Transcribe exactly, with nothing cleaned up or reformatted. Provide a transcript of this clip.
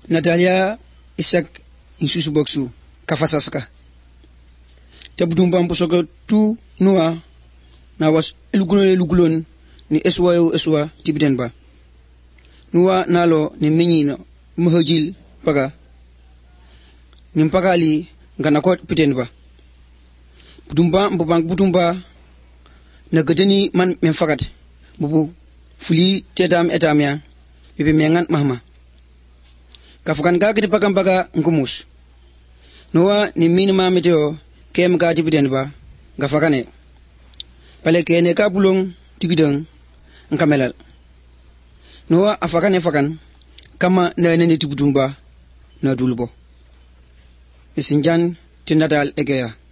Natalia Isaac insusu boksu kafasaska tabudum bambu soga tu nuwa na was elugulon elugulon ni eswa yo eswa tibiden ba nuwa nalo ni menyino muhajil paga nim pagali ngana ko piten ba budumba mbubang budumba na gadani man men fagat bubu fuli tedam etamya bibi mengan mahma kafukan gagdi pagam baga ngumus noa ni minima meteo kem ga tibiden ba gafakane pale kene ka bulong tigidang nkamelal noa afakane fakan kama na nene tibudumba na dulbo isinjan tinadal egeya